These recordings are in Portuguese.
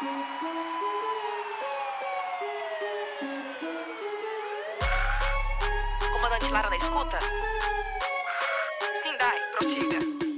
Comandante Lara na escuta? Sim, Dai, prossiga.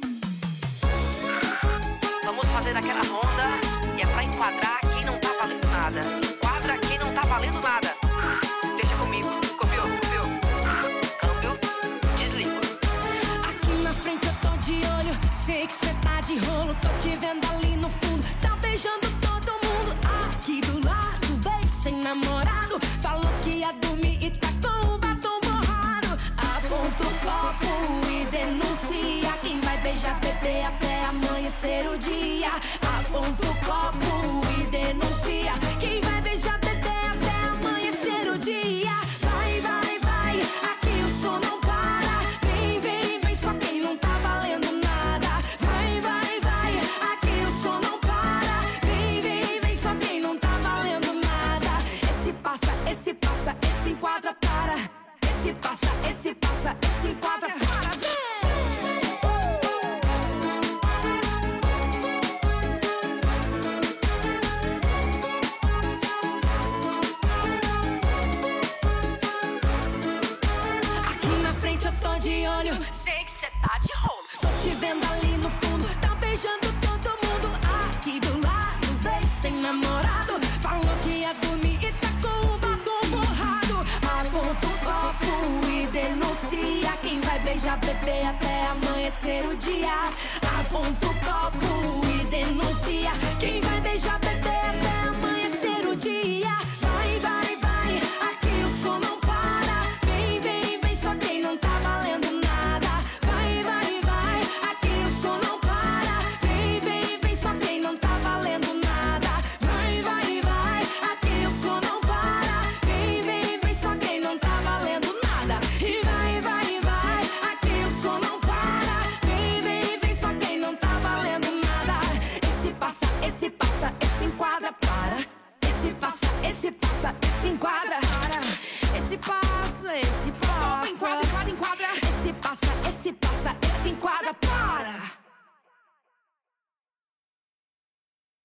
Vamos fazer aquela ronda e é pra enquadrar quem não tá valendo nada. Enquadra quem não tá valendo nada. Deixa comigo, copiou. Câmbio, desligo. Aqui na frente eu tô de olho, sei que cê tá de rolo. Tô te vendo ali no fundo, tá beijando todo mundo. Aqui do lado, veio sem namorado. Falou que ia dormir e tá com o batom borrado. Aponta o copo e denuncia quem vai beijar bebê até amanhecer o dia. Aponta o copo e denuncia quem vai beijar bebê até amanhecer o dia. Vai, aqui o som não para. Vem, só quem não tá valendo nada. Vai, aqui o som não para. Vem, só quem não tá valendo nada. Esse passa, esse enquadra, para. Esse passa, esse enquadra, para. Eu tô de olho, sei que cê tá de rolo. Tô te vendo ali no fundo, tá beijando todo mundo. Aqui do lado, veio sem namorado. Falou que ia dormir e tá com o batom borrado. Aponta o copo e denuncia quem vai beijar bebê até amanhecer o dia. Aponta o copo e denuncia quem vai beijar bebê até amanhecer o dia. Vai, aqui o som não para. Vem, só quem não tá valendo nada. Vai, aqui o som não para. Vem, só quem não tá valendo nada. Vai, aqui o som não para. Vem, só quem não tá valendo nada. E vai, aqui o som não para. Vem, só quem não tá valendo nada. Esse passa, esse enquadra, para. Esse passa, esse enquadra, para. Esse passa, esse